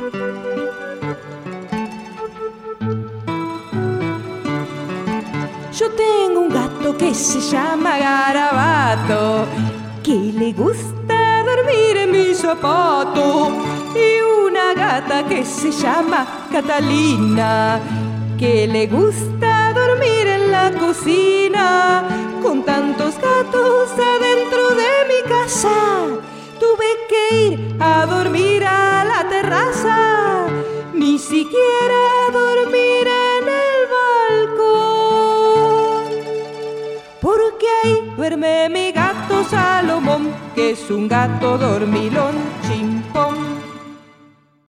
Yo tengo un gato que se llama Garabato, que le gusta dormir en mi zapato, y una gata que se llama Catalina, que le gusta dormir en la cocina. Con tantos gatos adentro de mi casa, tuve que ir a dormir a la terraza, ni siquiera dormir en el balcón, porque ahí duerme mi gato Salomón, que es un gato dormilón, chimpón.